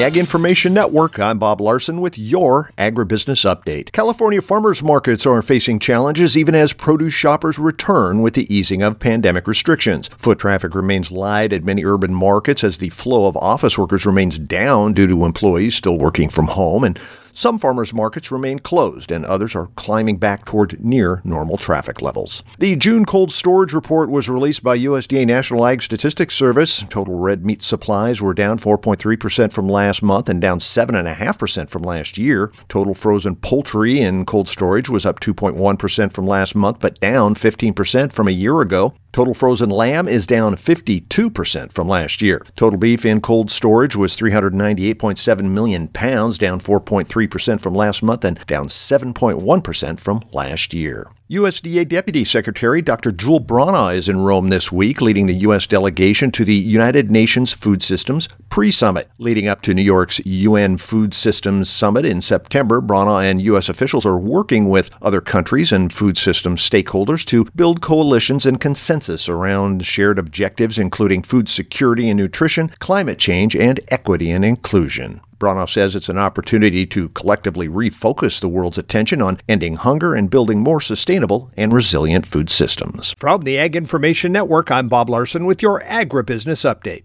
the Ag Information Network, I'm Bob Larson with your Agribusiness Update. California farmers markets are facing challenges even as produce shoppers return with the easing of pandemic restrictions. Foot traffic remains light at many urban markets as the flow of office workers remains down due to employees still working from home, and some farmers markets remain closed and others are climbing back toward near normal traffic levels. The June cold storage report was released by USDA National Ag Statistics Service. Total red meat supplies were down 4.3% from last month and down 7.5% from last year. Total frozen poultry in cold storage was up 2.1% from last month but down 15% from a year ago. Total frozen lamb is down 52% from last year. Total beef in cold storage was 398.7 million pounds, down 4.3% from last month and down 7.1% from last year. USDA Deputy Secretary Dr. Jewel Brana is in Rome this week, leading the U.S. delegation to the United Nations Food Systems Pre-Summit. Leading up to New York's UN Food Systems Summit in September, Brana and U.S. officials are working with other countries and food systems stakeholders to build coalitions and consensus around shared objectives, including food security and nutrition, climate change, and equity and inclusion. Brana says it's an opportunity to collectively refocus the world's attention on ending hunger and building more sustainable and resilient food systems. From the Ag Information Network, I'm Bob Larson with your Agribusiness Update.